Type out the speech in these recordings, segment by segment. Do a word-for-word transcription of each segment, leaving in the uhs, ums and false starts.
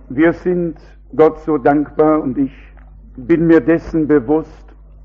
Wir sind Gott so dankbar und ich bin mir dessen bewusst,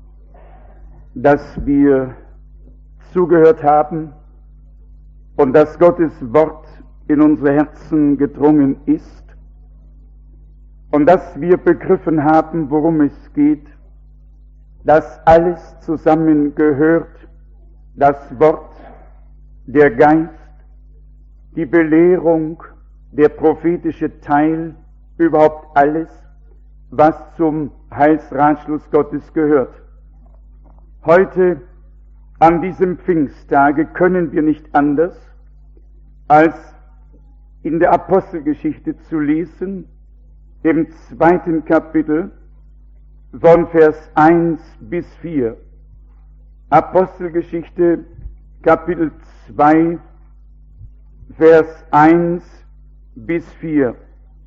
dass wir zugehört haben und dass Gottes Wort in unsere Herzen gedrungen ist und dass wir begriffen haben, worum es geht, dass alles zusammengehört, das Wort, der Geist, die Belehrung, der prophetische Teil, überhaupt alles, was zum Heilsratschluss Gottes gehört. Heute, an diesem Pfingsttage, können wir nicht anders, als in der Apostelgeschichte zu lesen, im zweiten Kapitel, von Vers eins bis vier. Apostelgeschichte, Kapitel zwei, Vers eins bis vier.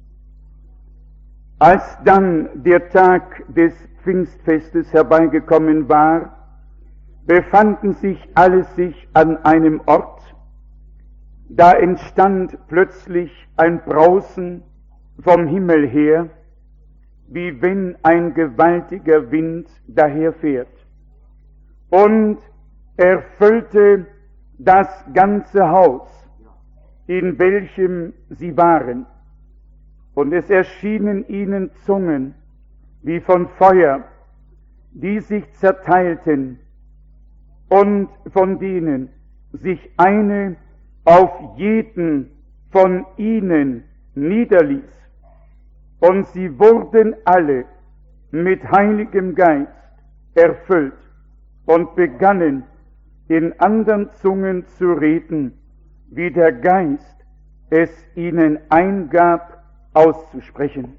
Als dann der Tag des Pfingstfestes herbeigekommen war, befanden sich alle sich an einem Ort. Da entstand plötzlich ein Brausen vom Himmel her, wie wenn ein gewaltiger Wind daherfährt, und erfüllte das ganze Haus, in welchem sie waren. Und es erschienen ihnen Zungen wie von Feuer, die sich zerteilten, und von denen sich eine auf jeden von ihnen niederließ. Und sie wurden alle mit Heiligem Geist erfüllt und begannen in anderen Zungen zu reden, wie der Geist es ihnen eingab auszusprechen.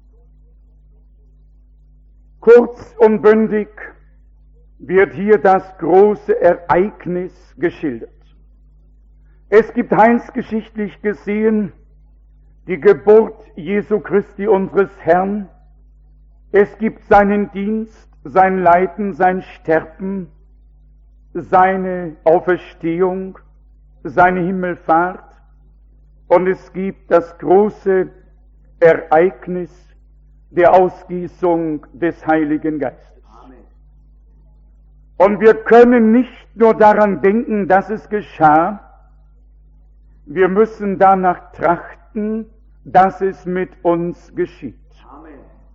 Kurz und bündig wird hier das große Ereignis geschildert. Es gibt heilsgeschichtlich gesehen die Geburt Jesu Christi unseres Herrn. Es gibt seinen Dienst, sein Leiden, sein Sterben, seine Auferstehung, seine Himmelfahrt, und es gibt das große Ereignis der Ausgießung des Heiligen Geistes. Amen. Und wir können nicht nur daran denken, dass es geschah, wir müssen danach trachten, dass es mit uns geschieht. Amen.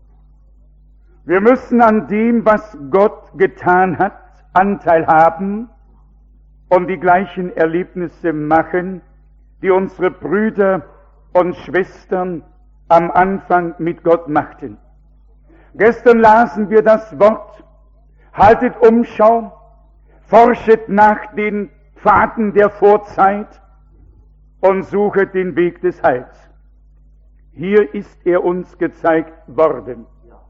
Wir müssen an dem, was Gott getan hat, Anteil haben und die gleichen Erlebnisse machen, die unsere Brüder und Schwestern am Anfang mit Gott machten. Gestern lasen wir das Wort: Haltet Umschau, forschet nach den Pfaden der Vorzeit und suchet den Weg des Heils. Hier ist er uns gezeigt worden.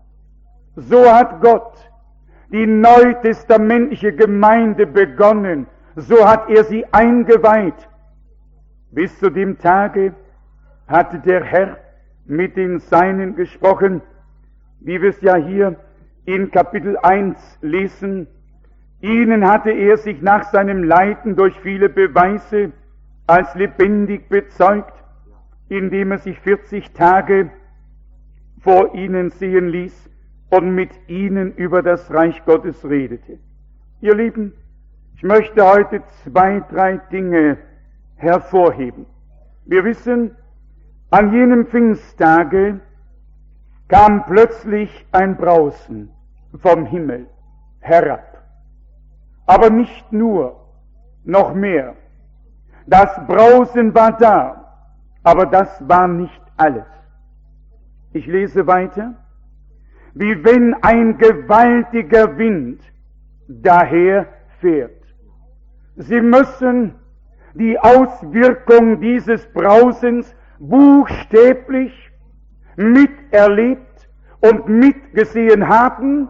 So hat Gott die neutestamentliche Gemeinde begonnen, so hat er sie eingeweiht. Bis zu dem Tage hatte der Herr mit den Seinen gesprochen, wie wir es ja hier in Kapitel eins lesen. Ihnen hatte er sich nach seinem Leiden durch viele Beweise als lebendig bezeugt, indem er sich vierzig Tage vor ihnen sehen ließ und mit ihnen über das Reich Gottes redete. Ihr Lieben, ich möchte heute zwei, drei Dinge hervorheben. Wir wissen, an jenem Pfingsttage kam plötzlich ein Brausen vom Himmel herab. Aber nicht nur, noch mehr. Das Brausen war da, aber das war nicht alles. Ich lese weiter. Wie wenn ein gewaltiger Wind daherfährt. Sie müssen die Auswirkung dieses Brausens buchstäblich miterlebt und mitgesehen haben.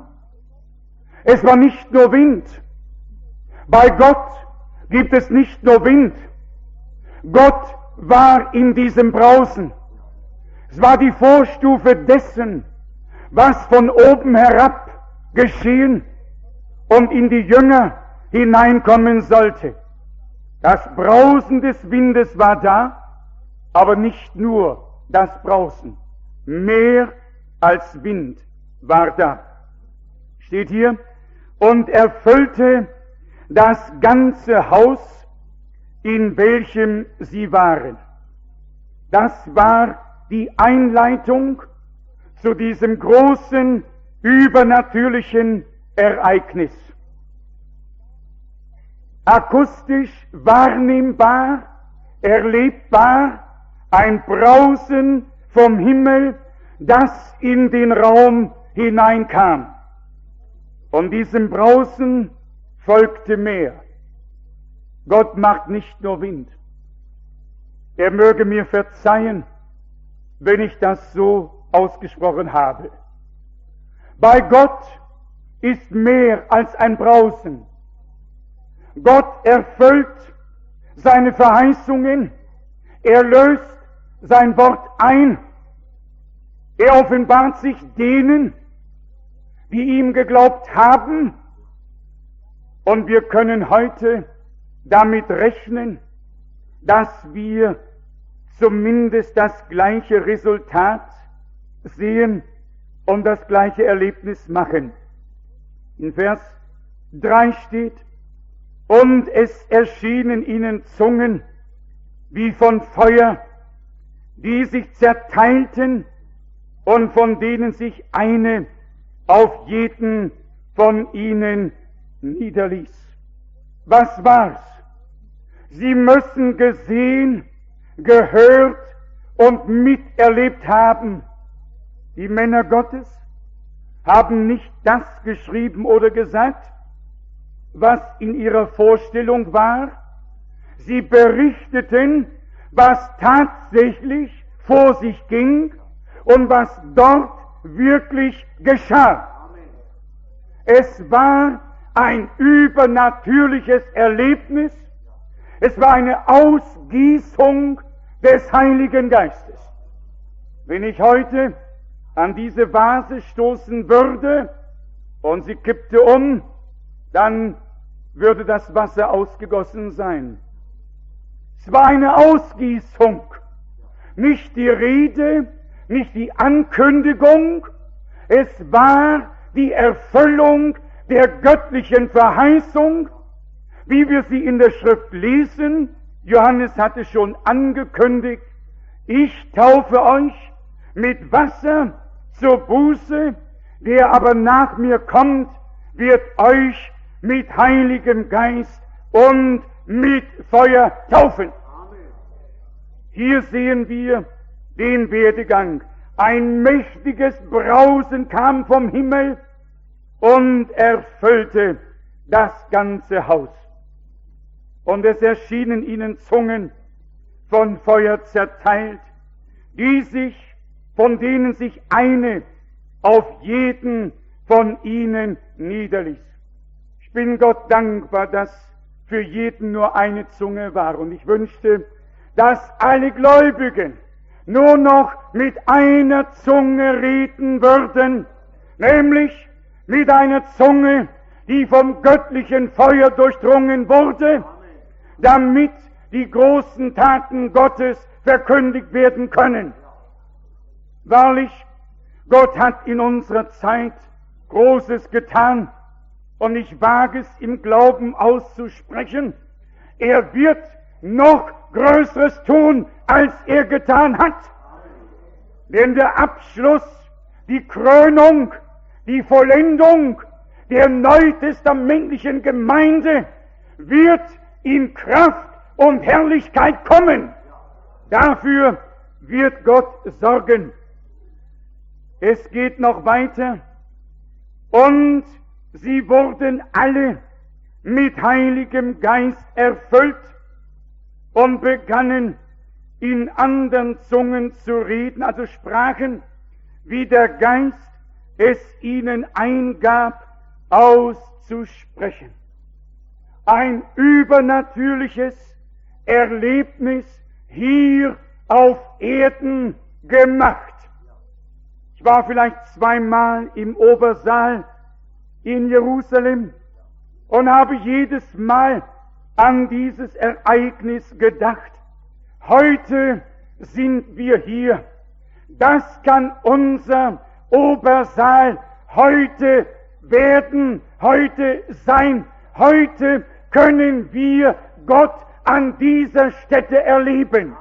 Es war nicht nur Wind. Bei Gott gibt es nicht nur Wind. Gott war in diesem Brausen. Es war die Vorstufe dessen, was von oben herab geschehen und in die Jünger hineinkommen sollte. Das Brausen des Windes war da, aber nicht nur das Brausen. mehr als Wind war da. Steht hier, und erfüllte das ganze Haus, in welchem sie waren. Das war die Einleitung zu diesem großen, übernatürlichen Ereignis. Akustisch wahrnehmbar, erlebbar, ein Brausen vom Himmel, das in den Raum hineinkam. Und diesem Brausen folgte mehr. Gott macht nicht nur Wind. Er möge mir verzeihen, wenn ich das so ausgesprochen habe. Bei Gott ist mehr als ein Brausen. Gott erfüllt seine Verheißungen, er löst sein Wort ein, er offenbart sich denen, die ihm geglaubt haben, und wir können heute damit rechnen, dass wir zumindest das gleiche Resultat sehen und das gleiche Erlebnis machen. In Vers drei steht, und es erschienen ihnen Zungen wie von Feuer, die sich zerteilten und von denen sich eine auf jeden von ihnen niederließ. Was war's? Sie müssen gesehen, gehört und miterlebt haben. Die Männer Gottes haben nicht das geschrieben oder gesagt, was in ihrer Vorstellung war. Sie berichteten, was tatsächlich vor sich ging und was dort wirklich geschah. Es war ein übernatürliches Erlebnis. Es war eine Ausgießung des Heiligen Geistes. Wenn ich heute an diese Vase stoßen würde und sie kippte um, dann würde das Wasser ausgegossen sein. Es war eine Ausgießung, nicht die Rede, nicht die Ankündigung, es war die Erfüllung der göttlichen Verheißung, wie wir sie in der Schrift lesen. Johannes hatte schon angekündigt, ich taufe euch mit Wasser zur Buße, der aber nach mir kommt, wird euch mit Heiligem Geist und mit Feuer taufen. Hier sehen wir den Werdegang. Ein mächtiges Brausen kam vom Himmel und erfüllte das ganze Haus. Und es erschienen ihnen Zungen von Feuer zerteilt, die sich, von denen sich eine auf jeden von ihnen niederließ. Ich bin Gott dankbar, dass für jeden nur eine Zunge war. Und ich wünschte, dass alle Gläubigen nur noch mit einer Zunge reden würden, nämlich mit einer Zunge, die vom göttlichen Feuer durchdrungen wurde, damit die großen Taten Gottes verkündigt werden können. Wahrlich, Gott hat in unserer Zeit Großes getan, und ich wage es im Glauben auszusprechen, er wird noch Größeres tun, als er getan hat. Denn der Abschluss, die Krönung, die Vollendung der neutestamentlichen Gemeinde wird in Kraft und Herrlichkeit kommen. Dafür wird Gott sorgen. Es geht noch weiter. Und sie wurden alle mit Heiligem Geist erfüllt und begannen in anderen Zungen zu reden, also sprachen, wie der Geist es ihnen eingab, auszusprechen. Ein übernatürliches Erlebnis hier auf Erden gemacht. Ich war vielleicht zweimal im Obersaal in Jerusalem und habe jedes Mal an dieses Ereignis gedacht. Heute sind wir hier, Das kann unser Obersaal heute werden, heute sein. Heute können wir Gott an dieser Stätte erleben.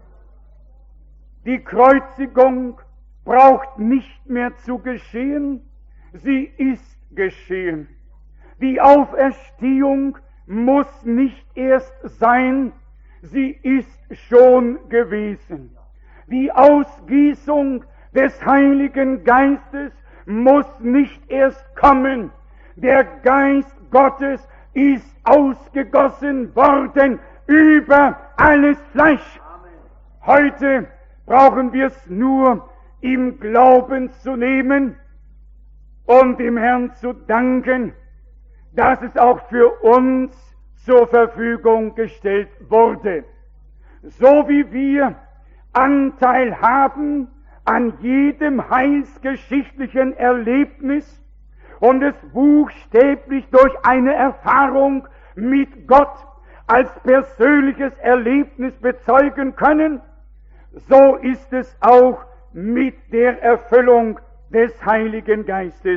Die Kreuzigung braucht nicht mehr zu geschehen, sie ist geschehen. Die Auferstehung muss nicht erst sein, sie ist schon gewesen. Die Ausgießung des Heiligen Geistes muss nicht erst kommen. Der Geist Gottes ist ausgegossen worden über alles Fleisch. Heute brauchen wir es nur im Glauben zu nehmen und dem Herrn zu danken, dass es auch für uns zur Verfügung gestellt wurde. So wie wir Anteil haben an jedem heilsgeschichtlichen Erlebnis und es buchstäblich durch eine Erfahrung mit Gott als persönliches Erlebnis bezeugen können, so ist es auch mit der Erfüllung des Heiligen Geistes.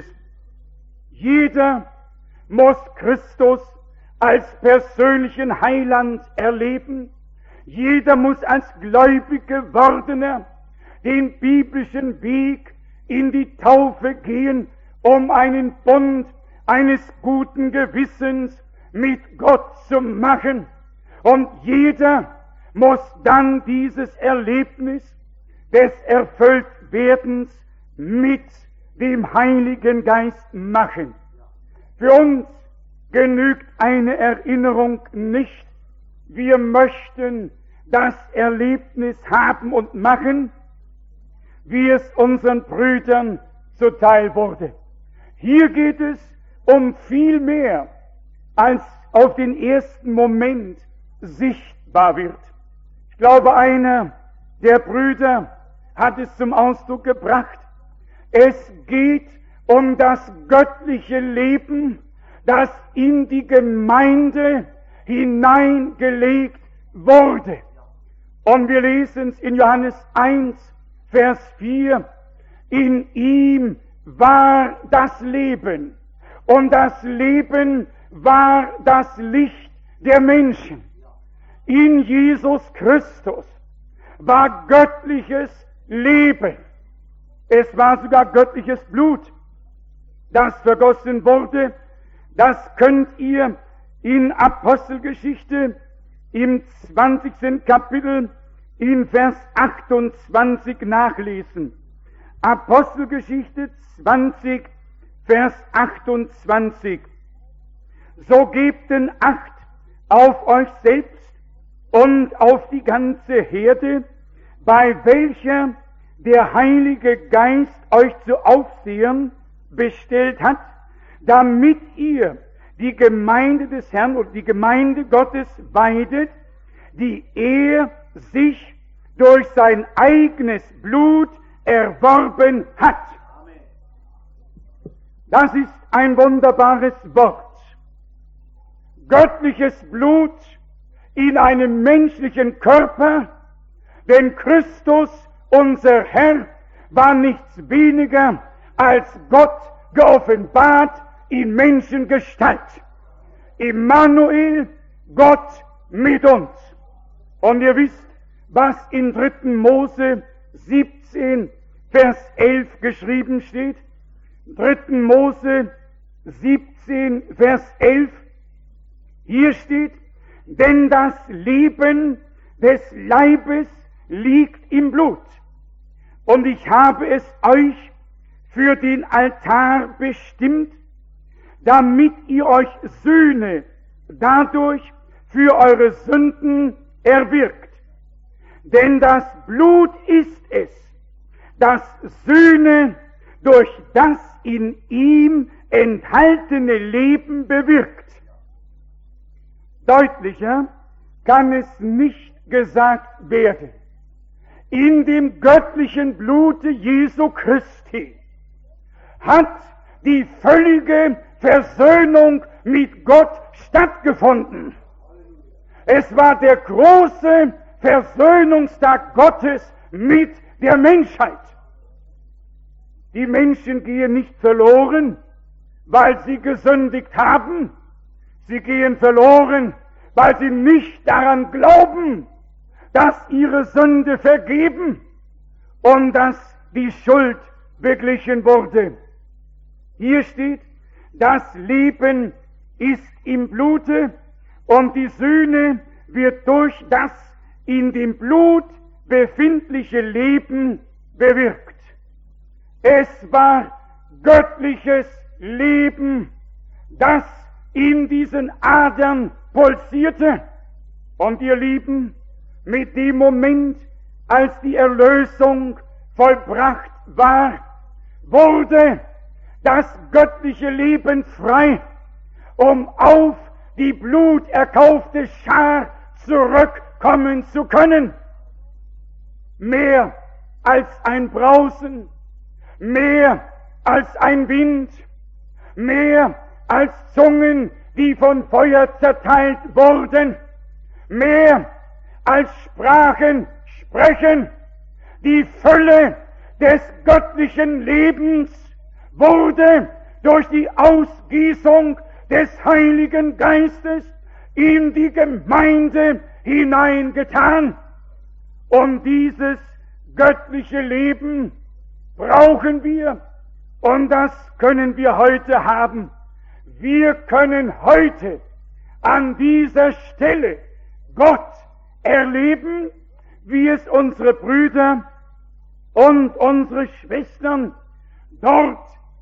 Jeder muss Christus als persönlichen Heiland erleben. Jeder muss als gläubig Gewordener den biblischen Weg in die Taufe gehen, um einen Bund eines guten Gewissens mit Gott zu machen. Und jeder muss dann dieses Erlebnis des Erfülltwerdens mit dem Heiligen Geist machen. Für uns genügt eine Erinnerung nicht. Wir möchten das Erlebnis haben und machen, wie es unseren Brüdern zuteil wurde. Hier geht es um viel mehr, als auf den ersten Moment sichtbar wird. Ich glaube, einer der Brüder hat es zum Ausdruck gebracht. Es geht um das göttliche Leben, das in die Gemeinde hineingelegt wurde. Und wir lesen es in Johannes eins, Vers vier. In ihm war das Leben, und das Leben war das Licht der Menschen. In Jesus Christus war göttliches Leben. Es war sogar göttliches Blut, das vergossen wurde. Das könnt ihr in Apostelgeschichte im zwanzigsten Kapitel in Vers achtundzwanzig nachlesen. Apostelgeschichte zwanzig, Vers achtundzwanzig. So gebt denn Acht auf euch selbst und auf die ganze Herde, bei welcher der Heilige Geist euch zu Aufsehern bestellt hat, damit ihr die Gemeinde des Herrn und die Gemeinde Gottes weidet, die er sich durch sein eigenes Blut erworben hat. Das ist ein wunderbares Wort. Göttliches Blut in einem menschlichen Körper, denn Christus, unser Herr, war nichts weniger als Gott geoffenbart in Menschengestalt. Immanuel, Gott mit uns. Und ihr wisst, was in dritten Mose siebzehn, Vers elf geschrieben steht. dritten Mose siebzehn, Vers elf. Hier steht, denn das Leben des Leibes liegt im Blut. Und ich habe es euch für den Altar bestimmt, damit ihr euch Sühne dadurch für eure Sünden erwirkt. Denn das Blut ist es, das Sühne durch das in ihm enthaltene Leben bewirkt. Deutlicher kann es nicht gesagt werden. In dem göttlichen Blute Jesu Christi hat die völlige Versöhnung mit Gott stattgefunden. Es war der große Versöhnungstag Gottes mit der Menschheit. Die Menschen gehen nicht verloren, weil sie gesündigt haben. Sie gehen verloren, weil sie nicht daran glauben, dass ihre Sünde vergeben und dass die Schuld beglichen wurde. Hier steht, das Leben ist im Blute und die Sühne wird durch das in dem Blut befindliche Leben bewirkt. Es war göttliches Leben, das in diesen Adern pulsierte. Und ihr Lieben, mit dem Moment, als die Erlösung vollbracht war, wurde das göttliche Leben frei, um auf die bluterkaufte Schar zurückkommen zu können. Mehr als ein Brausen, mehr als ein Wind, mehr als Zungen, die von Feuer zerteilt wurden, mehr als Sprachen sprechen. Die Fülle des göttlichen Lebens wurde durch die Ausgießung des Heiligen Geistes in die Gemeinde hineingetan. Und dieses göttliche Leben brauchen wir, und das können wir heute haben. Wir können heute an dieser Stelle Gott erleben, wie es unsere Brüder und unsere Schwestern dort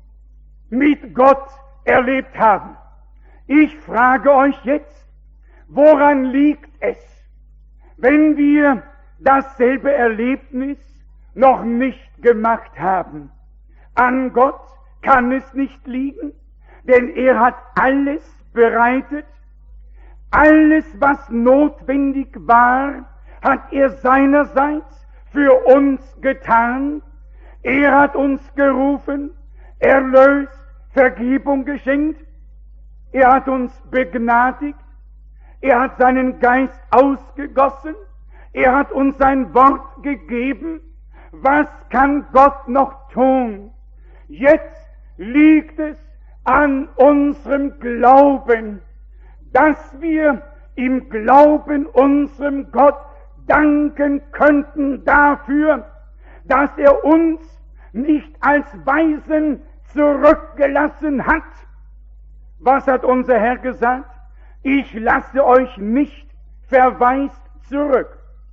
mit Gott erlebt haben. Ich frage euch jetzt, woran liegt es, wenn wir dasselbe Erlebnis noch nicht gemacht haben? An Gott kann es nicht liegen, denn er hat alles bereitet. Alles, was notwendig war, hat er seinerseits für uns getan. Er hat uns gerufen, erlöst, Vergebung geschenkt. Er hat uns begnadigt. Er hat seinen Geist ausgegossen. Er hat uns sein Wort gegeben. Was kann Gott noch tun? Jetzt liegt es an unserem Glauben, dass wir im Glauben unserem Gott danken könnten dafür, dass er uns nicht als Weisen zurückgelassen hat. Was hat unser Herr gesagt? Ich lasse euch nicht verwaist zurück.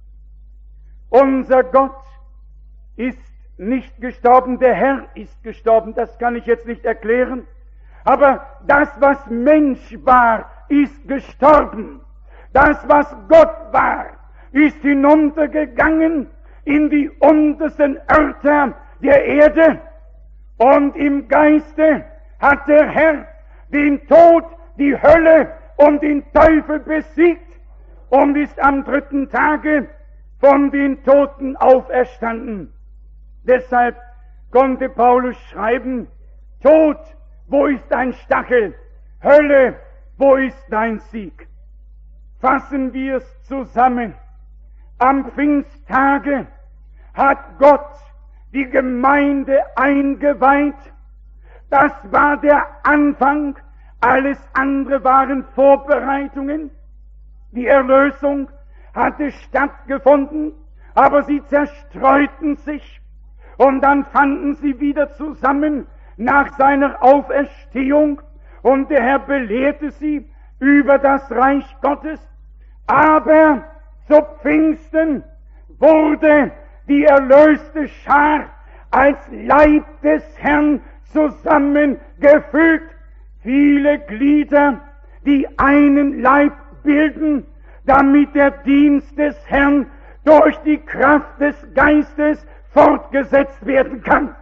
Unser Gott ist nicht gestorben, der Herr ist gestorben, das kann ich jetzt nicht erklären. Aber das, was Mensch war, ist gestorben. Das, was Gott war, ist hinuntergegangen in die untersten Örter der Erde. Und im Geiste hat der Herr den Tod, die Hölle und den Teufel besiegt und ist am dritten Tage von den Toten auferstanden. Deshalb konnte Paulus schreiben, Tod, wo ist dein Stachel? Hölle, wo ist dein Sieg? Fassen wir es zusammen. Am Pfingsttage hat Gott die Gemeinde eingeweiht. Das war der Anfang. Alles andere waren Vorbereitungen. Die Erlösung hatte stattgefunden, aber sie zerstreuten sich. Und dann fanden sie wieder zusammen nach seiner Auferstehung, und der Herr belehrte sie über das Reich Gottes. Aber zu Pfingsten wurde die erlöste Schar als Leib des Herrn zusammengefügt. Viele Glieder, die einen Leib bilden, damit der Dienst des Herrn durch die Kraft des Geistes fortgesetzt werden kann.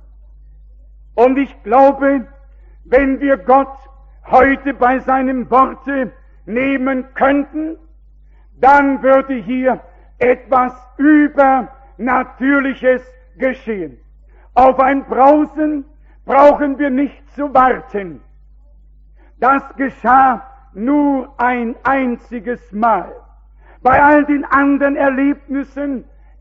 Und ich glaube, wenn wir Gott heute bei seinem Worte nehmen könnten, dann würde hier etwas Übernatürliches geschehen. Auf ein Brausen brauchen wir nicht zu warten. Das geschah nur ein einziges Mal. Bei all den anderen Erlebnissen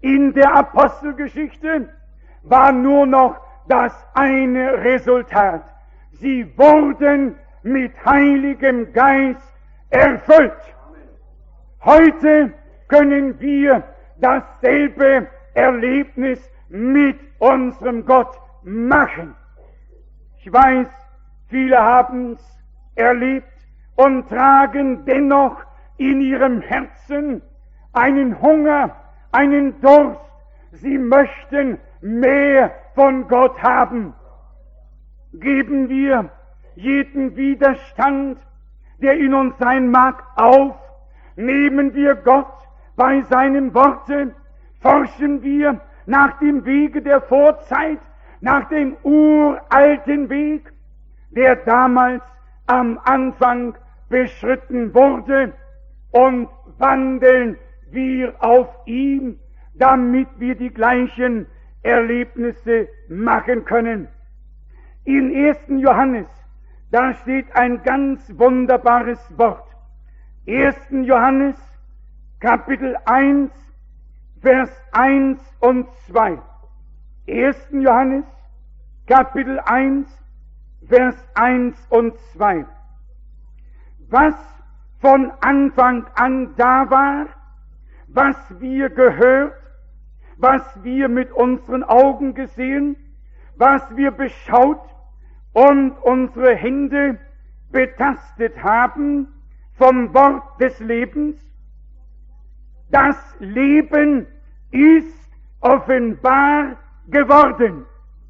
in der Apostelgeschichte war nur noch das eine Resultat. Sie wurden mit Heiligem Geist erfüllt. Heute können wir dasselbe Erlebnis mit unserem Gott machen. Ich weiß, viele haben es erlebt und tragen dennoch in ihrem Herzen einen Hunger, einen Durst. Sie möchten mehr von Gott haben. Geben wir jeden Widerstand, der in uns sein mag, auf. Nehmen wir Gott bei seinem Worte. Forschen wir nach dem Wege der Vorzeit, nach dem uralten Weg, der damals am Anfang beschritten wurde, und wandeln wir auf ihm, damit wir die gleichen Erlebnisse machen können. In ersten Johannes, da steht ein ganz wunderbares Wort. ersten Johannes, Kapitel eins, Vers eins und zwei. ersten Johannes, Kapitel eins, Vers eins und zwei. Was von Anfang an da war, was wir gehört, was wir mit unseren Augen gesehen, was wir beschaut und unsere Hände betastet haben vom Wort des Lebens. Das Leben ist offenbar geworden.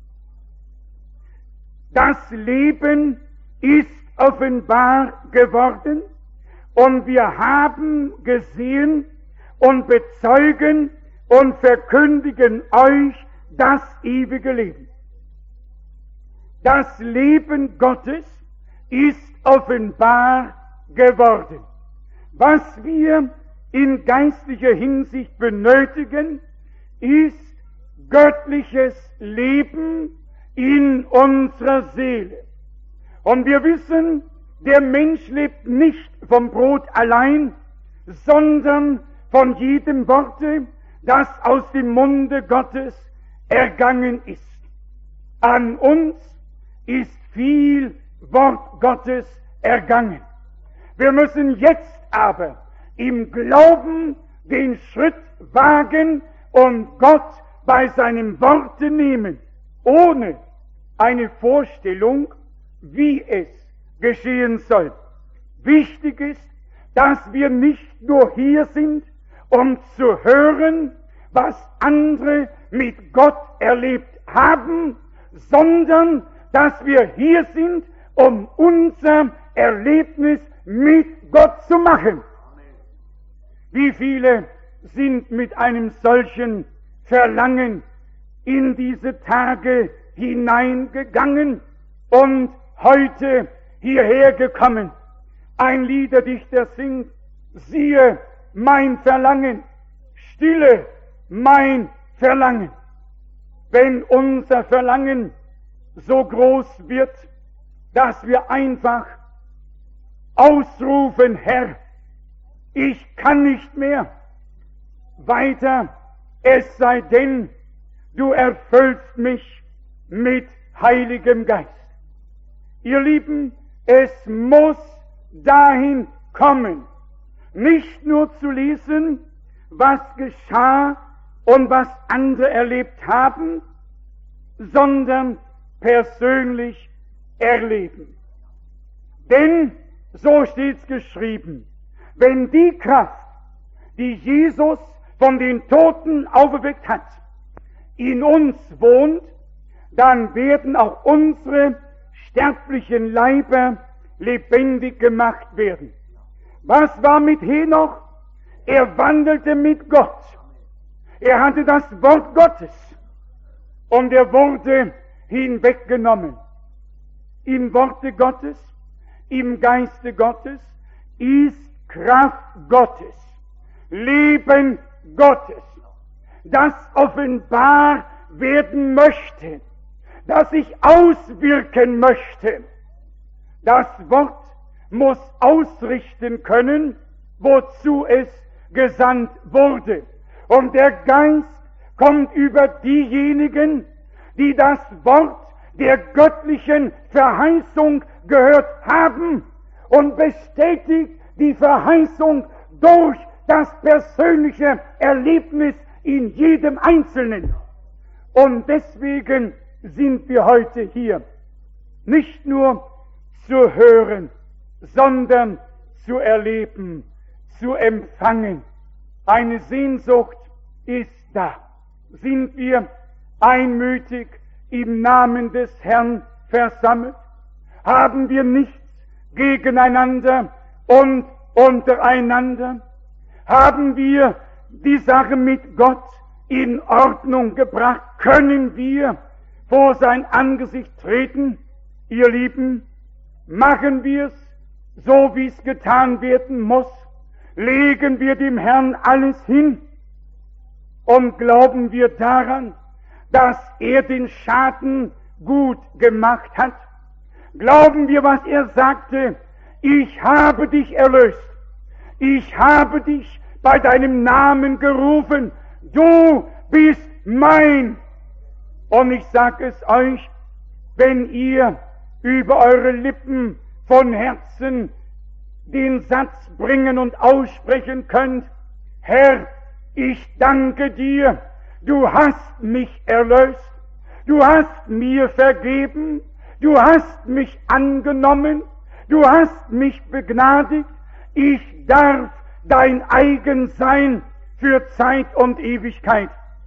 Das Leben ist offenbar geworden, und wir haben gesehen und bezeugen und verkündigen euch das ewige Leben. Das Leben Gottes ist offenbar geworden. Was wir in geistlicher Hinsicht benötigen, ist göttliches Leben in unserer Seele. Und wir wissen, der Mensch lebt nicht vom Brot allein, sondern von jedem Worte, das aus dem Munde Gottes ergangen ist. An uns ist viel Wort Gottes ergangen. Wir müssen jetzt aber im Glauben den Schritt wagen und Gott bei seinem Worte nehmen, ohne eine Vorstellung, wie es geschehen soll. Wichtig ist, dass wir nicht nur hier sind, um zu hören, was andere mit Gott erlebt haben, sondern dass wir hier sind, um unser Erlebnis mit Gott zu machen. Wie viele sind mit einem solchen Verlangen in diese Tage hineingegangen und heute hierher gekommen? Ein Liederdichter singt: Siehe mein Verlangen, stille mein Verlangen. Wenn unser Verlangen so groß wird, dass wir einfach ausrufen: Herr, ich kann nicht mehr weiter, es sei denn, du erfüllst mich mit Heiligem Geist. Ihr Lieben, es muss dahin kommen, nicht nur zu lesen, was geschah und was andere erlebt haben, sondern persönlich erleben. Denn, so steht's geschrieben, wenn die Kraft, die Jesus von den Toten auferweckt hat, in uns wohnt, dann werden auch unsere sterblichen Leiber lebendig gemacht werden. Was war mit Henoch? Er wandelte mit Gott. Er hatte das Wort Gottes und er wurde hinweggenommen. Im Worte Gottes, im Geiste Gottes ist Kraft Gottes, Leben Gottes, das offenbar werden möchte, das sich auswirken möchte. Das Wort muss ausrichten können, wozu es gesandt wurde. Und der Geist kommt über diejenigen, die das Wort der göttlichen Verheißung gehört haben und bestätigt die Verheißung durch das persönliche Erlebnis in jedem Einzelnen. Und deswegen sind wir heute hier, nicht nur zu hören, sondern zu erleben, zu empfangen. Eine Sehnsucht ist da. Sind wir einmütig im Namen des Herrn versammelt? Haben wir nichts gegeneinander und untereinander? Haben wir die Sache mit Gott in Ordnung gebracht? Können wir vor sein Angesicht treten? Ihr Lieben, machen wir es so, wie es getan werden muss? Legen wir dem Herrn alles hin? Und glauben wir daran, dass er den Schaden gut gemacht hat? Glauben wir, was er sagte? Ich habe dich erlöst. Ich habe dich bei deinem Namen gerufen. Du bist mein. Und ich sage es euch, wenn ihr über eure Lippen von Herzen den Satz bringen und aussprechen könnt: Herr, ich danke dir, du hast mich erlöst, du hast mir vergeben, du hast mich angenommen, du hast mich begnadigt, ich darf dein eigen sein für Zeit und Ewigkeit.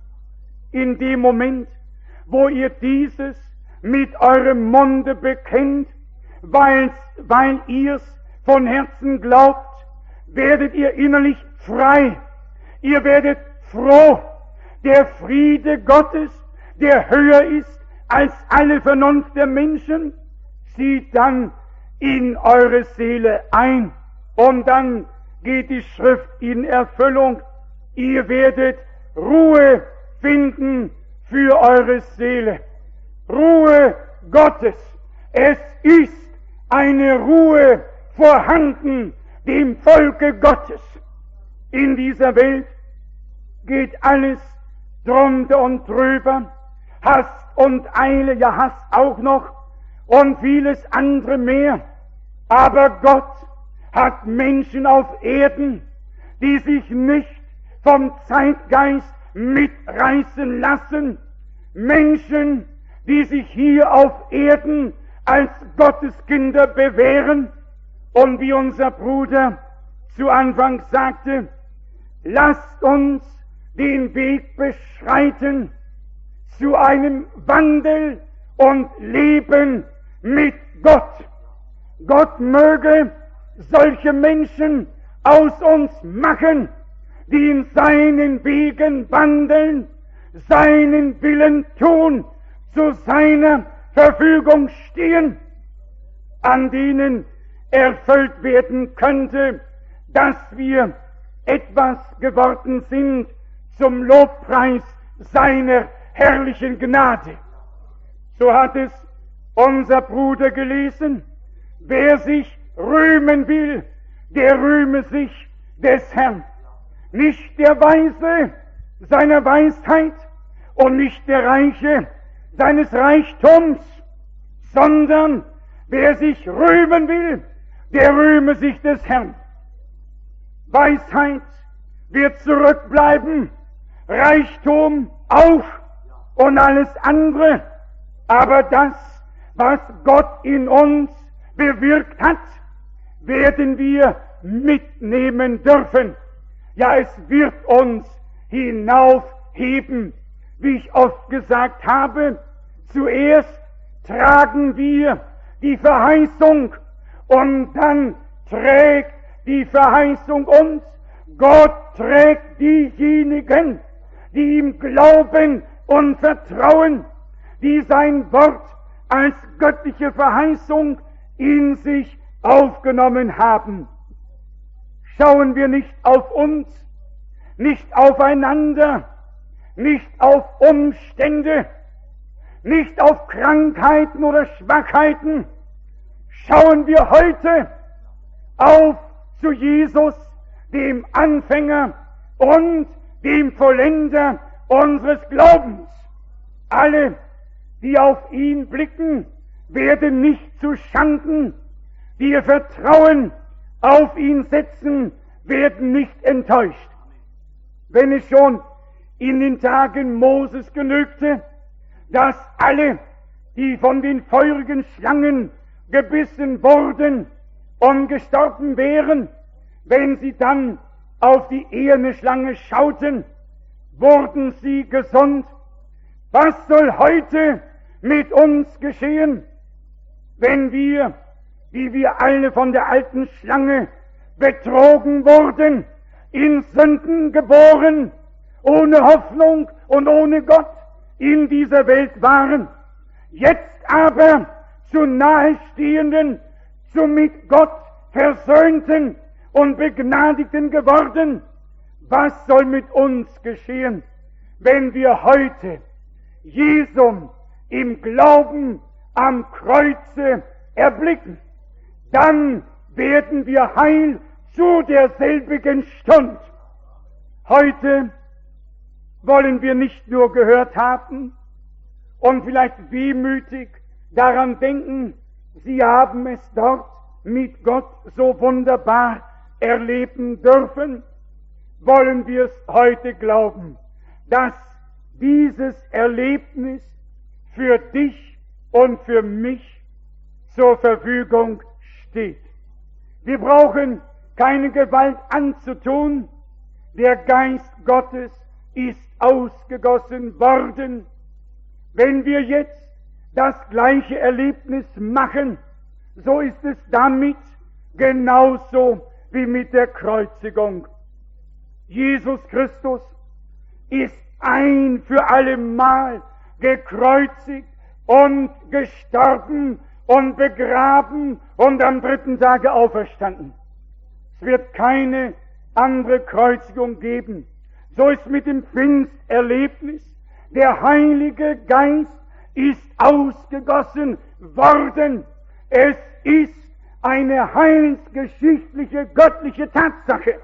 In dem Moment, wo ihr dieses mit eurem Munde bekennt, weil's, weil ihr's von Herzen glaubt, werdet ihr innerlich frei. Ihr werdet froh. Der Friede Gottes, der höher ist als alle Vernunft der Menschen, zieht dann in eure Seele ein. Und dann geht die Schrift in Erfüllung. Ihr werdet Ruhe finden für eure Seele. Ruhe Gottes. Es ist eine Ruhe vorhanden dem Volke Gottes. In dieser Welt geht alles drunter und drüber, Hast und Eile, ja Hass auch noch und vieles andere mehr. Aber Gott hat Menschen auf Erden, die sich nicht vom Zeitgeist mitreißen lassen. Menschen, die sich hier auf Erden als Gotteskinder bewähren. Und wie unser Bruder zu Anfang sagte, lasst uns den Weg beschreiten zu einem Wandel und Leben mit Gott. Gott möge solche Menschen aus uns machen, die in seinen Wegen wandeln, seinen Willen tun, zu seiner Verfügung stehen, an denen erfüllt werden könnte, dass wir etwas geworden sind zum Lobpreis seiner herrlichen Gnade. So hat es unser Bruder gelesen: Wer sich rühmen will, der rühme sich des Herrn. Nicht der Weise seiner Weisheit und nicht der Reiche seines Reichtums, sondern wer sich rühmen will, der rühme sich des Herrn. Weisheit wird zurückbleiben, Reichtum auch und alles andere, aber das, was Gott in uns bewirkt hat, werden wir mitnehmen dürfen. Ja, es wird uns hinaufheben. Wie ich oft gesagt habe, zuerst tragen wir die Verheißung und dann trägt die Verheißung uns. Gott trägt diejenigen, die ihm glauben und vertrauen, die sein Wort als göttliche Verheißung in sich aufgenommen haben. Schauen wir nicht auf uns, nicht aufeinander, nicht auf Umstände, nicht auf Krankheiten oder Schwachheiten. Schauen wir heute auf zu Jesus, dem Anfänger und dem Vollender unseres Glaubens. Alle, die auf ihn blicken, werden nicht zu Schanden, die ihr Vertrauen auf ihn setzen, werden nicht enttäuscht. Wenn es schon in den Tagen Moses genügte, dass alle, die von den feurigen Schlangen gebissen wurden und gestorben wären, wenn sie dann auf die eherne Schlange schauten, wurden sie gesund. Was soll heute mit uns geschehen, wenn wir, wie wir alle von der alten Schlange betrogen wurden, in Sünden geboren, ohne Hoffnung und ohne Gott in dieser Welt waren, jetzt aber zu nahestehenden, zu mit Gott versöhnten und Begnadigten geworden? Was soll mit uns geschehen, wenn wir heute Jesum im Glauben am Kreuze erblicken? Dann werden wir heil zu derselbigen Stund. Heute wollen wir nicht nur gehört haben und vielleicht wehmütig daran denken, sie haben es dort mit Gott so wunderbar erleben dürfen, wollen wir es heute glauben, dass dieses Erlebnis für dich und für mich zur Verfügung steht. Wir brauchen keine Gewalt anzutun, der Geist Gottes ist ausgegossen worden. Wenn wir jetzt das gleiche Erlebnis machen, so ist es damit genauso wie mit der Kreuzigung. Jesus Christus ist ein für allemal gekreuzigt und gestorben und begraben und am dritten Tage auferstanden. Es wird keine andere Kreuzigung geben. So ist mit dem Pfingsterlebnis. Der Heilige Geist ist ausgegossen worden. Es ist eine heilsgeschichtliche, göttliche Tatsache.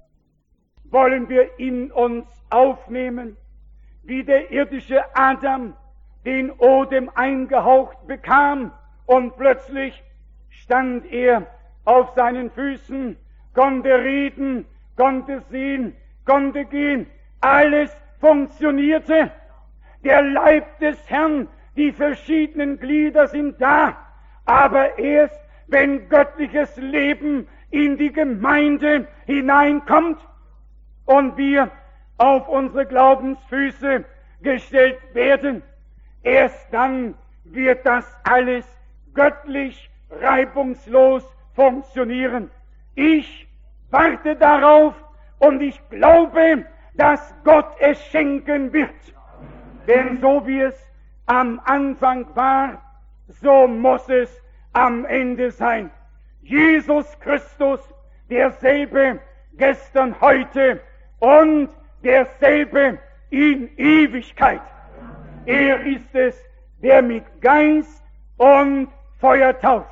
Wollen wir in uns aufnehmen, wie der irdische Adam den Odem eingehaucht bekam und plötzlich stand er auf seinen Füßen, konnte reden, konnte sehen, konnte gehen, alles funktionierte. Der Leib des Herrn, die verschiedenen Glieder sind da, aber erst wenn göttliches Leben in die Gemeinde hineinkommt und wir auf unsere Glaubensfüße gestellt werden, erst dann wird das alles göttlich reibungslos funktionieren. Ich warte darauf und ich glaube, dass Gott es schenken wird. Denn so wie es am Anfang war, so muss es am Ende sein. Jesus Christus, derselbe gestern, heute und derselbe in Ewigkeit. Er ist es, der mit Geist und Feuer tauft.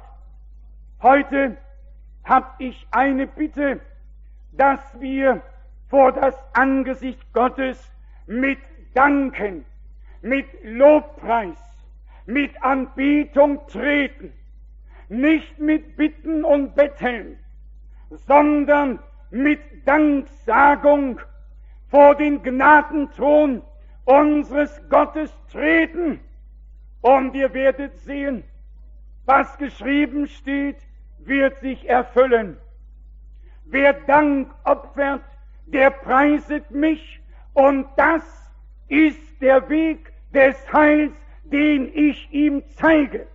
Heute habe ich eine Bitte, dass wir vor das Angesicht Gottes mit Danken, mit Lobpreis, mit Anbetung treten, nicht mit Bitten und Betteln, sondern mit Danksagung vor den Gnadenthron unseres Gottes treten. Und ihr werdet sehen, was geschrieben steht, wird sich erfüllen. Wer Dank opfert, der preiset mich, und das ist der Weg des Heils, den ich ihm zeige.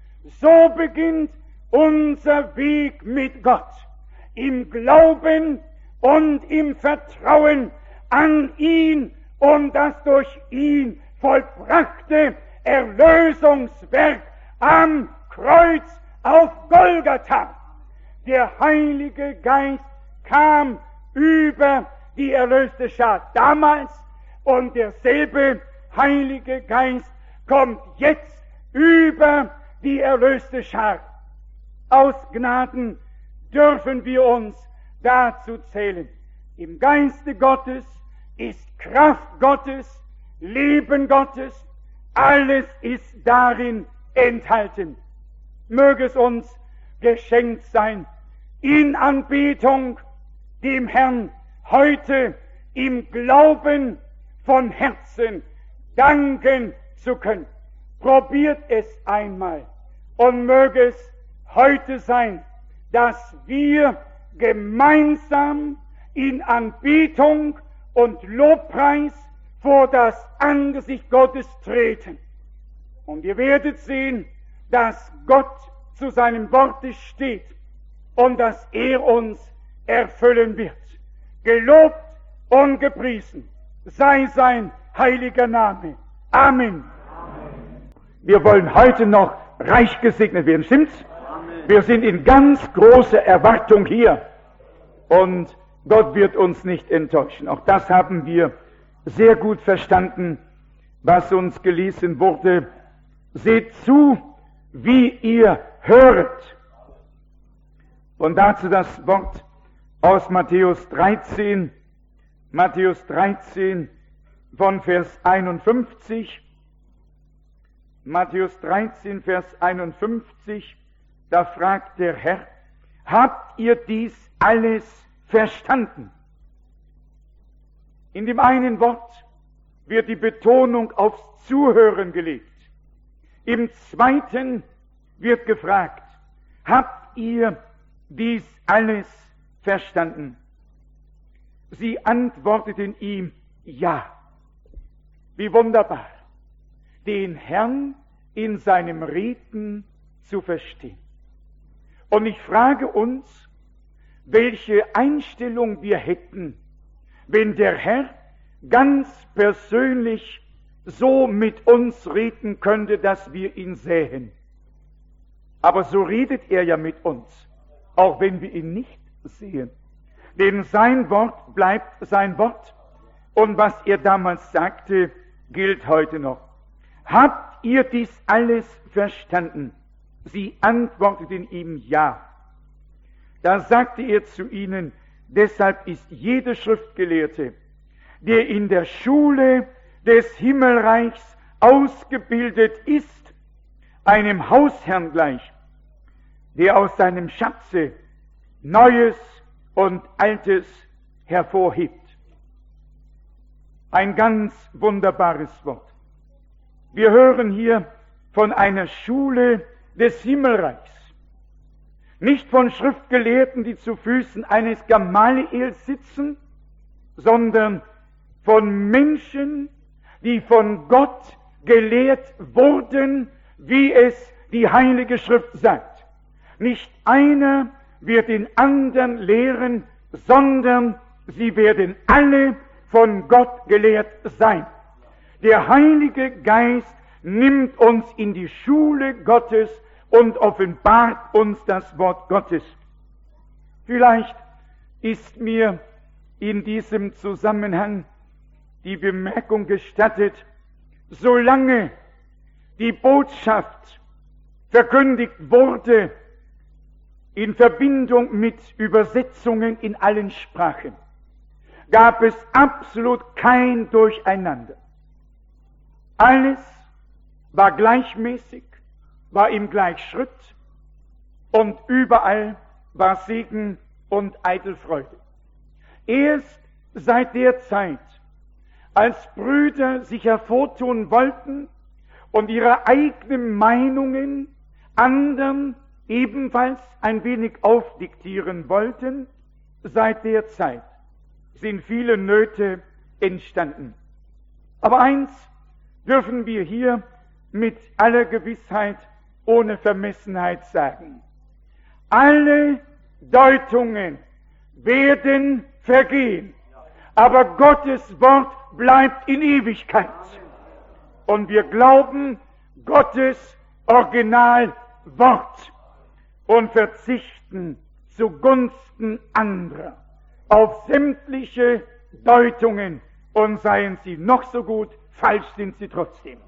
So beginnt unser Weg mit Gott, im Glauben und im Vertrauen an ihn und das durch ihn vollbrachte Erlösungswerk am Kreuz auf Golgatha. Der Heilige Geist kam über die erlöste Schar damals, und derselbe Heilige Geist kommt jetzt über die erlöste Schar. Aus Gnaden dürfen wir uns dazu zählen. Im Geiste Gottes ist Kraft Gottes Leben Gottes, alles ist darin enthalten. Möge es uns geschenkt sein, in Anbetung dem Herrn heute im Glauben von Herzen danken zu können. Probiert es einmal und möge es heute sein, dass wir gemeinsam in Anbetung und Lobpreis vor das Angesicht Gottes treten. Und ihr werdet sehen, dass Gott zu seinem Worte steht und dass er uns erfüllen wird. Gelobt und gepriesen sei sein heiliger Name. Amen. Amen. Wir wollen heute noch reich gesegnet werden, stimmt's? Amen. Wir sind in ganz großer Erwartung hier und Gott wird uns nicht enttäuschen. Auch das haben wir sehr gut verstanden, was uns gelesen wurde. Seht zu, wie ihr höret. Und dazu das Wort aus Matthäus dreizehn, Matthäus dreizehn von Vers einundfünfzig. Matthäus dreizehn, Vers einundfünfzig, da fragt der Herr, habt ihr dies alles verstanden? In dem einen Wort wird die Betonung aufs Zuhören gelegt. Im zweiten wird gefragt, habt ihr dies alles verstanden? Sie antworteten ihm, ja. Wie wunderbar, den Herrn in seinem Reden zu verstehen. Und ich frage uns, welche Einstellung wir hätten, wenn der Herr ganz persönlich so mit uns reden könnte, dass wir ihn sähen. Aber so redet er ja mit uns, auch wenn wir ihn nicht sehen. Denn sein Wort bleibt sein Wort. Und was er damals sagte, gilt heute noch. Habt ihr dies alles verstanden? Sie antworteten ihm ja. Da sagte er zu ihnen, deshalb ist jeder Schriftgelehrte, der in der Schule des Himmelreichs ausgebildet ist, einem Hausherrn gleich, der aus seinem Schatze Neues und Altes hervorhebt. Ein ganz wunderbares Wort. Wir hören hier von einer Schule des Himmelreichs. Nicht von Schriftgelehrten, die zu Füßen eines Gamaliel sitzen, sondern von Menschen, die von Gott gelehrt wurden, wie es die Heilige Schrift sagt. Nicht einer wird den anderen lehren, sondern sie werden alle von Gott gelehrt sein. Der Heilige Geist nimmt uns in die Schule Gottes und offenbart uns das Wort Gottes. Vielleicht ist mir in diesem Zusammenhang die Bemerkung gestattet, solange die Botschaft verkündigt wurde in Verbindung mit Übersetzungen in allen Sprachen, gab es absolut kein Durcheinander. Alles war gleichmäßig, war im Gleichschritt und überall war Segen und Eitelfreude. Erst seit der Zeit, als Brüder sich hervortun wollten und ihre eigenen Meinungen anderen ebenfalls ein wenig aufdiktieren wollten, seit der Zeit sind viele Nöte entstanden. Aber eins dürfen wir hier mit aller Gewissheit, ohne Vermessenheit sagen. Alle Deutungen werden vergehen, aber Gottes Wort bleibt in Ewigkeit. Und wir glauben Gottes Originalwort und verzichten zugunsten anderer auf sämtliche Deutungen, und seien sie noch so gut, falsch sind sie trotzdem.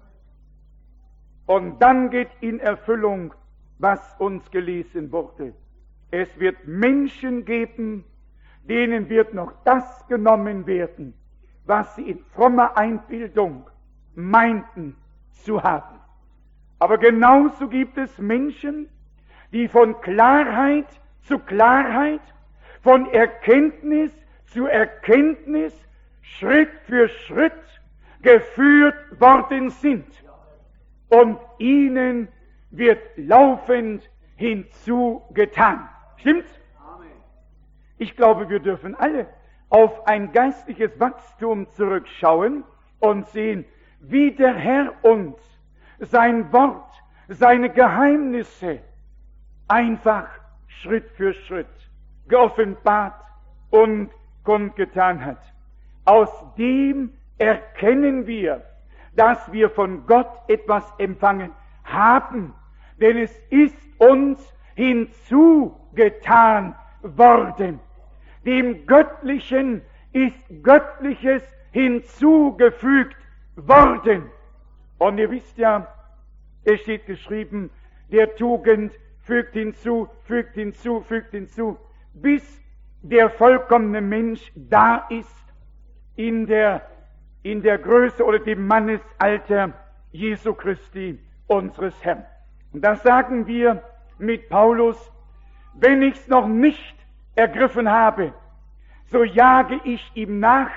Und dann geht in Erfüllung, was uns gelesen wurde. Es wird Menschen geben, denen wird noch das genommen werden, was sie in frommer Einbildung meinten zu haben. Aber genauso gibt es Menschen, die von Klarheit zu Klarheit, von Erkenntnis zu Erkenntnis, Schritt für Schritt geführt worden sind. Und ihnen wird laufend hinzugetan. Stimmt's? Ich glaube, wir dürfen alle auf ein geistliches Wachstum zurückschauen und sehen, wie der Herr uns sein Wort, seine Geheimnisse einfach Schritt für Schritt geoffenbart und kundgetan hat. Aus dem erkennen wir, dass wir von Gott etwas empfangen haben, denn es ist uns hinzugetan worden. Dem Göttlichen ist Göttliches hinzugefügt worden. Und ihr wisst ja, es steht geschrieben, der Tugend fügt hinzu, fügt hinzu, fügt hinzu, bis der vollkommene Mensch da ist in der, in der Größe oder dem Mannesalter Jesu Christi, unseres Herrn. Und das sagen wir mit Paulus, wenn ich's noch nicht ergriffen habe, so jage ich ihm nach,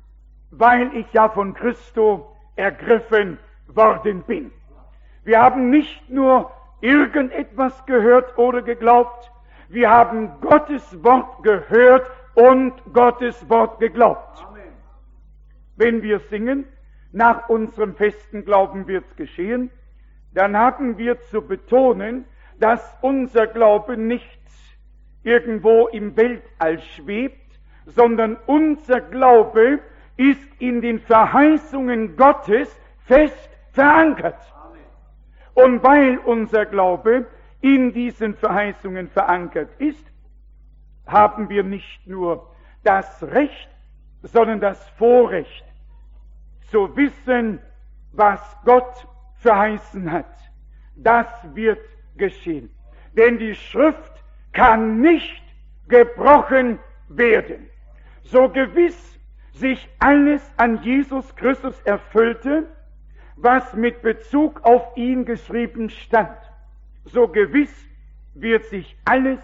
weil ich ja von Christo ergriffen worden bin. Wir haben nicht nur irgendetwas gehört oder geglaubt, wir haben Gottes Wort gehört und Gottes Wort geglaubt. Amen. Wenn wir singen, nach unserem festen Glauben wird's geschehen, dann haben wir zu betonen, dass unser Glaube nicht irgendwo im Weltall schwebt, sondern unser Glaube ist in den Verheißungen Gottes fest verankert. Amen. Und weil unser Glaube in diesen Verheißungen verankert ist, haben wir nicht nur das Recht, sondern das Vorrecht, zu wissen, was Gott verheißen hat. Das wird geschehen. Denn die Schrift kann nicht gebrochen werden. So gewiss sich alles an Jesus Christus erfüllte, was mit Bezug auf ihn geschrieben stand, so gewiss wird sich alles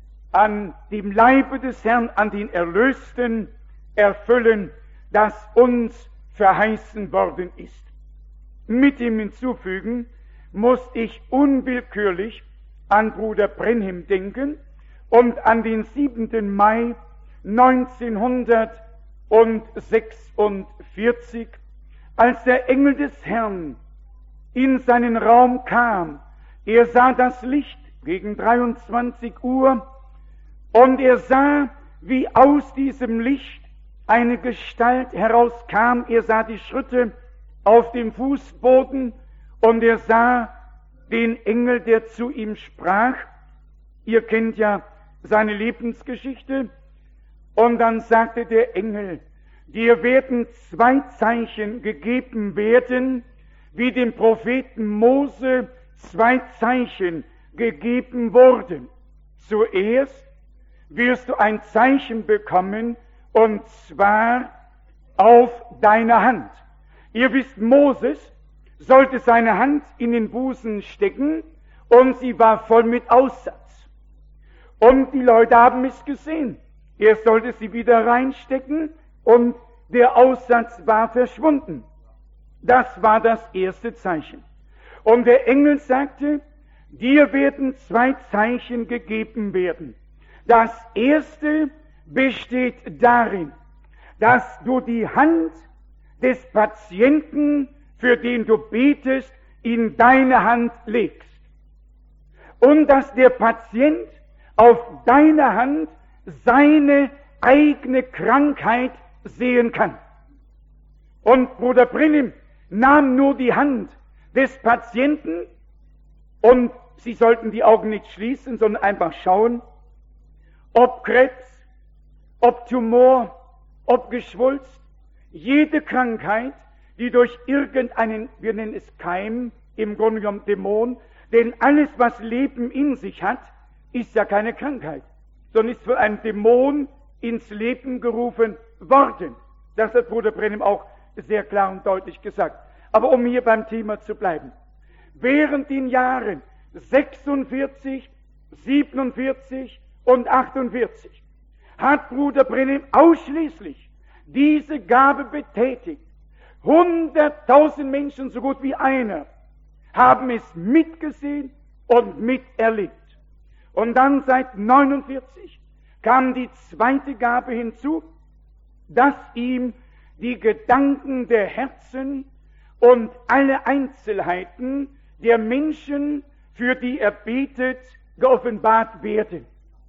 an dem Leibe des Herrn, an den Erlösten erfüllen, das uns verheißen worden ist. Mit dem Hinzufügen muss ich unwillkürlich an Bruder Brenhem denken und an den siebenten Mai neunzehnhundertsechsundvierzig, als der Engel des Herrn in seinen Raum kam. Er sah das Licht gegen dreiundzwanzig Uhr und er sah, wie aus diesem Licht eine Gestalt herauskam. Er sah die Schritte auf dem Fußboden und er sah den Engel, der zu ihm sprach. Ihr kennt ja seine Lebensgeschichte. Und dann sagte der Engel, dir werden zwei Zeichen gegeben werden, wie dem Propheten Mose zwei Zeichen gegeben wurden. Zuerst wirst du ein Zeichen bekommen, und zwar auf deine Hand. Ihr wisst, Moses sollte seine Hand in den Busen stecken, und sie war voll mit Aussatz. Und die Leute haben es gesehen. Er sollte sie wieder reinstecken, und der Aussatz war verschwunden. Das war das erste Zeichen. Und der Engel sagte, dir werden zwei Zeichen gegeben werden. Das erste besteht darin, dass du die Hand des Patienten, für den du betest, in deine Hand legst. Und dass der Patient auf deiner Hand seine eigene Krankheit sehen kann. Und Bruder Brenhem nahm nur die Hand des Patienten, und sie sollten die Augen nicht schließen, sondern einfach schauen, ob Krebs, ob Tumor, ob Geschwulst, jede Krankheit, die durch irgendeinen, wir nennen es Keim, im Grunde genommen Dämon, denn alles, was Leben in sich hat, ist ja keine Krankheit, sondern ist von einem Dämon ins Leben gerufen worden. Das hat Bruder Branham auch sehr klar und deutlich gesagt. Aber um hier beim Thema zu bleiben. Während den Jahren sechsundvierzig, siebenundvierzig und achtundvierzig hat Bruder Branham ausschließlich diese Gabe betätigt. Hunderttausend Menschen, so gut wie einer, haben es mitgesehen und miterlebt. Und dann seit neunundvierzig kam die zweite Gabe hinzu, dass ihm die Gedanken der Herzen und alle Einzelheiten der Menschen, für die er betet, geoffenbart werden.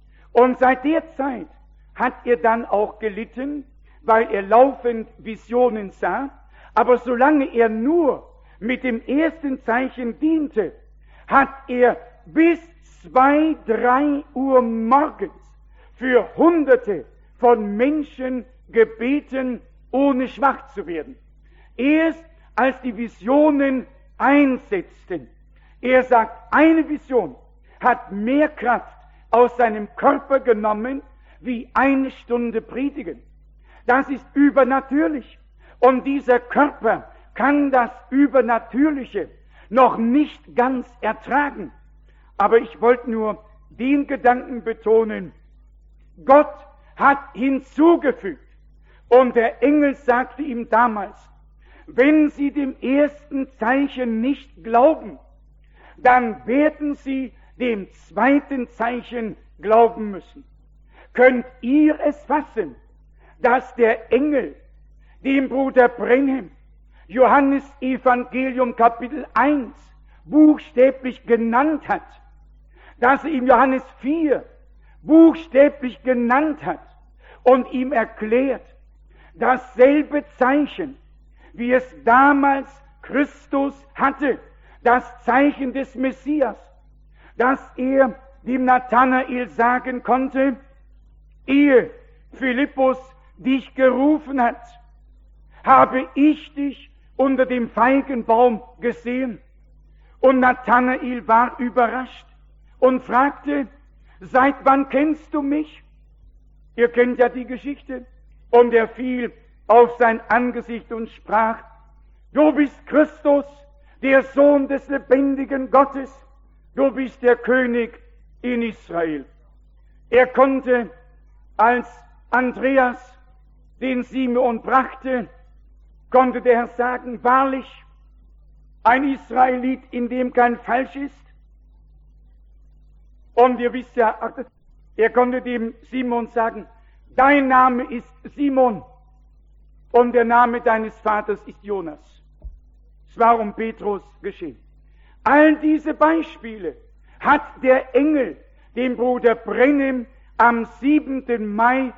Und seit der Zeit hat er dann auch gelitten, weil er laufend Visionen sah, aber solange er nur mit dem ersten Zeichen diente, hat er bis zwei, drei Uhr morgens für Hunderte von Menschen gebeten, ohne schwach zu werden. Erst als die Visionen einsetzten, er sagt, eine Vision hat mehr Kraft aus seinem Körper genommen, wie eine Stunde predigen. Das ist übernatürlich. Und dieser Körper kann das Übernatürliche noch nicht ganz ertragen. Aber ich wollte nur den Gedanken betonen, Gott hat hinzugefügt, und der Engel sagte ihm damals, wenn Sie dem ersten Zeichen nicht glauben, dann werden Sie dem zweiten Zeichen glauben müssen. Könnt ihr es fassen, dass der Engel, dem Bruder Branham, Johannes Evangelium Kapitel eins buchstäblich genannt hat, dass er ihm Johannes vier buchstäblich genannt hat und ihm erklärt, dasselbe Zeichen, wie es damals Christus hatte, das Zeichen des Messias, dass er dem Nathanael sagen konnte, ehe Philippus dich gerufen hat, habe ich dich unter dem Feigenbaum gesehen. Und Nathanael war überrascht und fragte, seit wann kennst du mich? Ihr kennt ja die Geschichte. Und er fiel auf sein Angesicht und sprach, du bist Christus, der Sohn des lebendigen Gottes, du bist der König in Israel. Er konnte, als Andreas den Simeon brachte, konnte der Herr sagen, wahrlich, ein Israelit, in dem kein Falsch ist. Und ihr wisst ja, er konnte dem Simon sagen, dein Name ist Simon und der Name deines Vaters ist Jonas. Es war um Petrus geschehen. All diese Beispiele hat der Engel dem Bruder Branham am siebenten Mai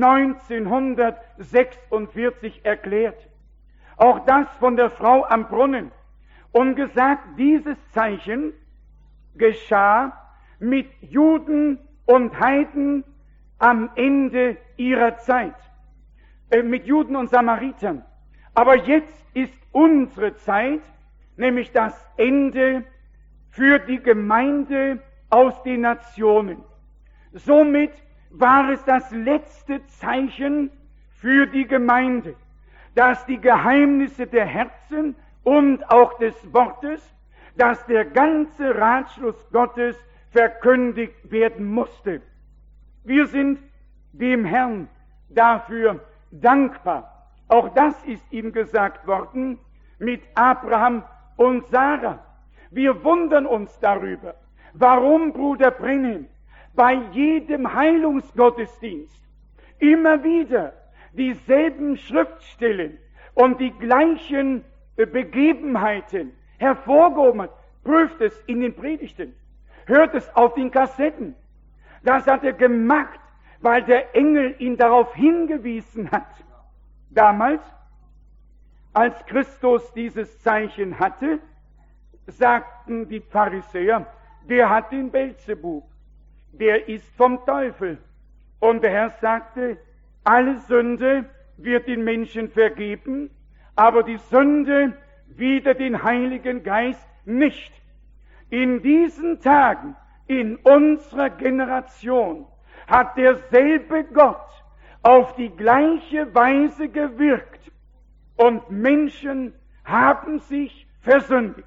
neunzehnhundertsechsundvierzig erklärt. Auch das von der Frau am Brunnen. Und gesagt, dieses Zeichen geschah mit Juden und Heiden am Ende ihrer Zeit, äh, mit Juden und Samaritern. Aber jetzt ist unsere Zeit, nämlich das Ende für die Gemeinde aus den Nationen. Somit war es das letzte Zeichen für die Gemeinde, dass die Geheimnisse der Herzen und auch des Wortes, dass der ganze Ratschluss Gottes verkündigt werden musste. Wir sind dem Herrn dafür dankbar. Auch das ist ihm gesagt worden mit Abraham und Sarah. Wir wundern uns darüber, warum Bruder Branham bei jedem Heilungsgottesdienst immer wieder dieselben Schriftstellen und die gleichen Begebenheiten hervorgehoben hat. Prüft es in den Predigten, hört es auf den Kassetten. Das hat er gemacht, weil der Engel ihn darauf hingewiesen hat. Damals, als Christus dieses Zeichen hatte, sagten die Pharisäer, der hat den Beelzebub, der ist vom Teufel. Und der Herr sagte, alle Sünde wird den Menschen vergeben, aber die Sünde wider den Heiligen Geist nicht. In diesen Tagen, in unserer Generation, hat derselbe Gott auf die gleiche Weise gewirkt und Menschen haben sich versündigt.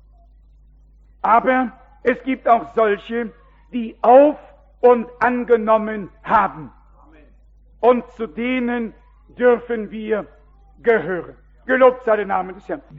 Aber es gibt auch solche, die auf und angenommen haben. Und zu denen dürfen wir gehören. Gelobt sei der Name des Herrn.